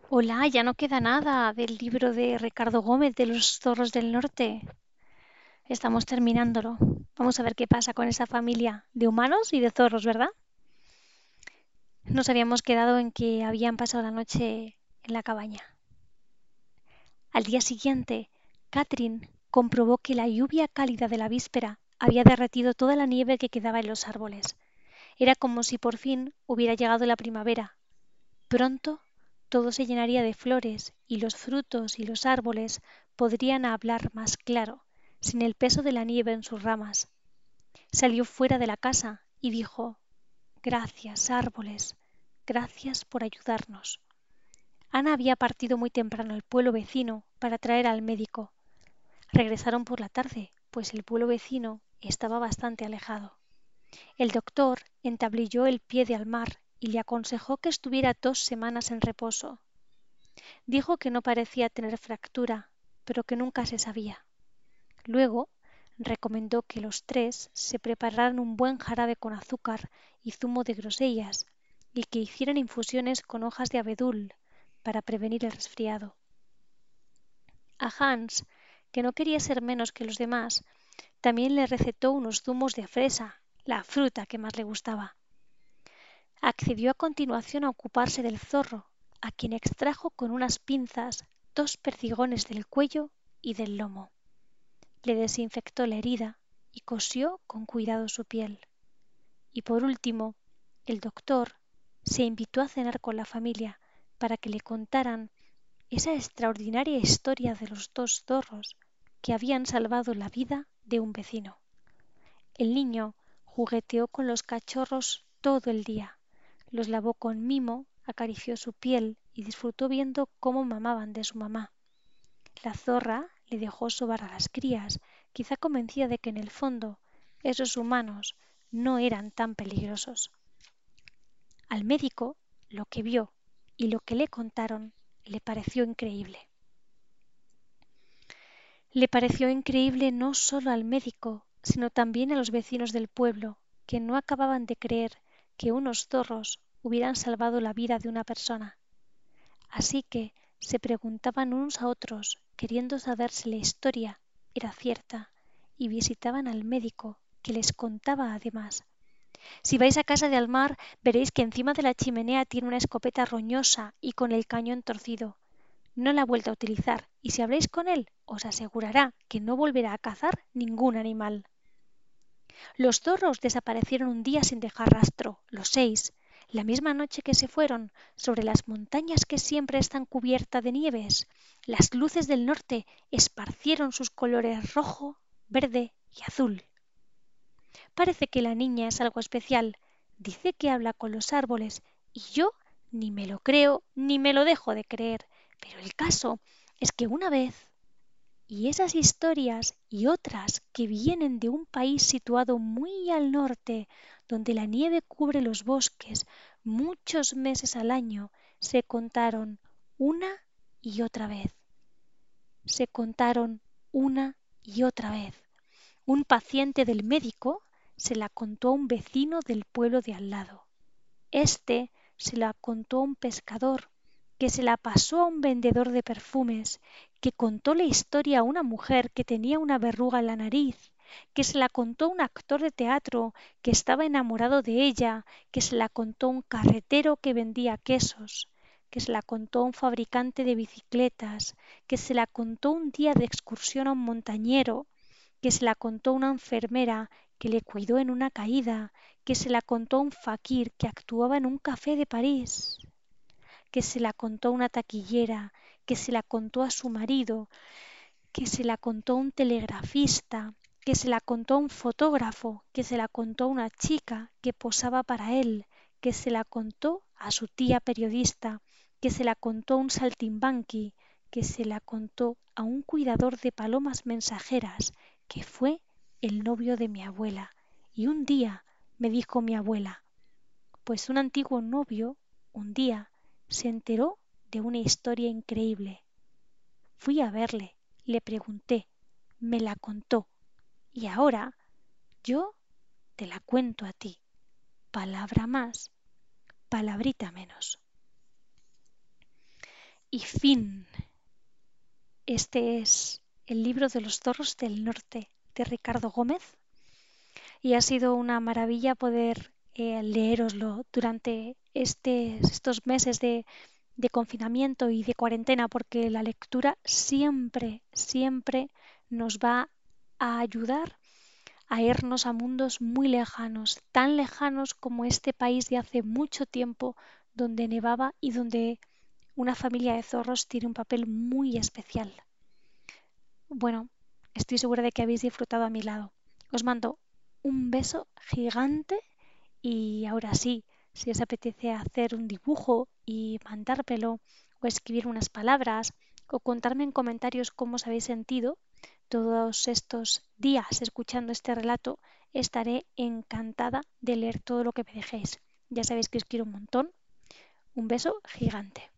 Hola, ya no queda nada del libro de Ricardo Gómez de los zorros del norte. Estamos terminándolo. Vamos a ver qué pasa con esa familia de humanos y de zorros, ¿verdad? Nos habíamos quedado en que habían pasado la noche en la cabaña. Al día siguiente, Catherine comprobó que la lluvia cálida de la víspera había derretido toda la nieve que quedaba en los árboles. Era como si por fin hubiera llegado la primavera. Pronto todo se llenaría de flores y los frutos y los árboles podrían hablar más claro, sin el peso de la nieve en sus ramas. Salió fuera de la casa y dijo: Gracias, árboles, gracias por ayudarnos. Ana había partido muy temprano al pueblo vecino para traer al médico. Regresaron por la tarde, pues el pueblo vecino estaba bastante alejado. El doctor entablilló el pie al mar y le aconsejó que estuviera 2 semanas en reposo. Dijo que no parecía tener fractura, pero que nunca se sabía. Luego recomendó que los tres se prepararan un buen jarabe con azúcar y zumo de grosellas y que hicieran infusiones con hojas de abedul para prevenir el resfriado. A Hans, que no quería ser menos que los demás, también le recetó unos zumos de fresa, la fruta que más le gustaba. Accedió a continuación a ocuparse del zorro, a quien extrajo con unas pinzas 2 perdigones del cuello y del lomo. Le desinfectó la herida y cosió con cuidado su piel. Y por último, el doctor se invitó a cenar con la familia para que le contaran esa extraordinaria historia de los 2 zorros que habían salvado la vida de un vecino. El niño jugueteó con los cachorros todo el día, los lavó con mimo, acarició su piel y disfrutó viendo cómo mamaban de su mamá. La zorra le dejó sobar a las crías, quizá convencida de que en el fondo esos humanos no eran tan peligrosos. Al médico lo que vio y lo que le contaron le pareció increíble. Le pareció increíble no solo al médico, sino también a los vecinos del pueblo, que no acababan de creer que unos zorros hubieran salvado la vida de una persona. Así que se preguntaban unos a otros, queriendo saber si la historia era cierta, y visitaban al médico, que les contaba además: si vais a casa de Almar, veréis que encima de la chimenea tiene una escopeta roñosa y con el cañón torcido. No la ha vuelto a utilizar, y si habláis con él, os asegurará que no volverá a cazar ningún animal. Los zorros desaparecieron un día sin dejar rastro, los 6, la misma noche que se fueron, sobre las montañas que siempre están cubiertas de nieves. Las luces del norte esparcieron sus colores rojo, verde y azul. Parece que la niña es algo especial. Dice que habla con los árboles, y yo ni me lo creo ni me lo dejo de creer. Pero el caso es que una vez, y esas historias y otras que vienen de un país situado muy al norte, donde la nieve cubre los bosques muchos meses al año, se contaron una y otra vez. Se contaron una y otra vez. Un paciente del médico se la contó a un vecino del pueblo de al lado. Este se la contó a un pescador, que se la pasó a un vendedor de perfumes, que contó la historia a una mujer que tenía una verruga en la nariz, que se la contó a un actor de teatro que estaba enamorado de ella, que se la contó a un carretero que vendía quesos, que se la contó a un fabricante de bicicletas, que se la contó un día de excursión a un montañero, que se la contó una enfermera que le cuidó en una caída, que se la contó un faquir que actuaba en un café de París, que se la contó una taquillera, que se la contó a su marido, que se la contó un telegrafista, que se la contó un fotógrafo, que se la contó una chica que posaba para él, que se la contó a su tía periodista, que se la contó un saltimbanqui, que se la contó a un cuidador de palomas mensajeras, que fue el novio de mi abuela. Y un día me dijo mi abuela, pues un antiguo novio, un día, se enteró de una historia increíble. Fui a verle, le pregunté, me la contó, y ahora yo te la cuento a ti. Palabra más, palabrita menos. y fin. Este es el libro de los zorros del norte de Ricardo Gómez y ha sido una maravilla poder leéroslo durante estos meses de confinamiento y de cuarentena, porque la lectura siempre, siempre nos va a ayudar a irnos a mundos muy lejanos, tan lejanos como este país de hace mucho tiempo donde nevaba y donde una familia de zorros tiene un papel muy especial. Bueno, estoy segura de que habéis disfrutado a mi lado. Os mando un beso gigante y ahora sí, si os apetece hacer un dibujo y mandármelo o escribir unas palabras o contarme en comentarios cómo os habéis sentido todos estos días escuchando este relato, estaré encantada de leer todo lo que me dejéis. Ya sabéis que os quiero un montón. Un beso gigante.